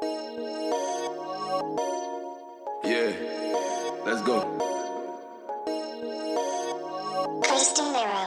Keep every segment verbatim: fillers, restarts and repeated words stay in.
Yeah, let's go. Christian Miro.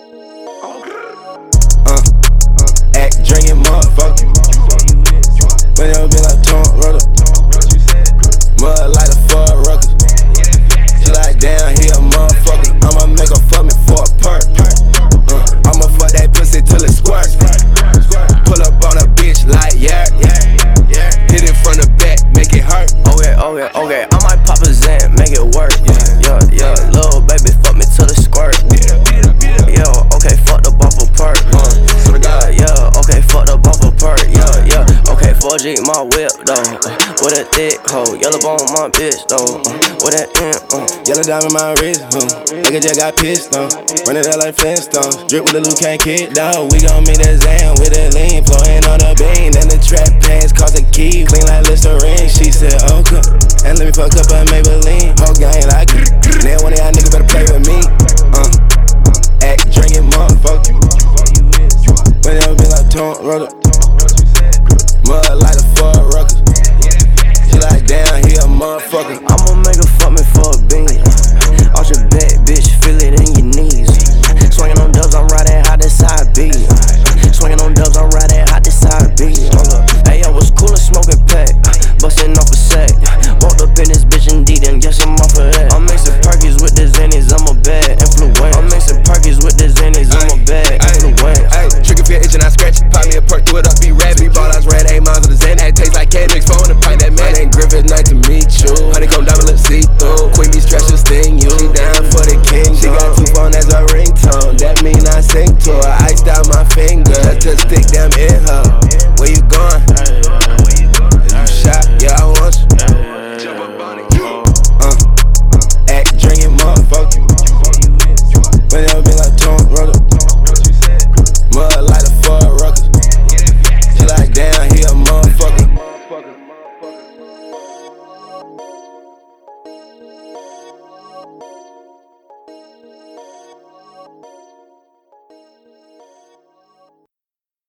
Uh, act drinking motherfucker. When you be like Tom Rudder. Mud like a Ford Rucker. She like damn, he a motherfucker. I'ma make her fuck me for a perk. Uh, I'ma fuck that pussy till it squirt. Pull up on a bitch like yeah, yeah, yeah. Hit it from the back, make it hurt. Okay, okay, okay. I might pop a Zan, make it work. Yeah, yeah, little baby, fuck me till the squirt. Yeah, okay, fuck the bumper perk. Uh, yeah, yeah, okay, fuck the bumper perk. Yeah, yeah, okay, four G my whip though. Uh, with a thick hoe, yellow bone my bitch though. Uh, with that in, uh. Yellow diamond my wrist, huh? Nigga just got pissed on. Run it out like Flintstones. Drip with the Luke can't kick down. We gon' make that Zan with that lean. Flowing on the bean and the trap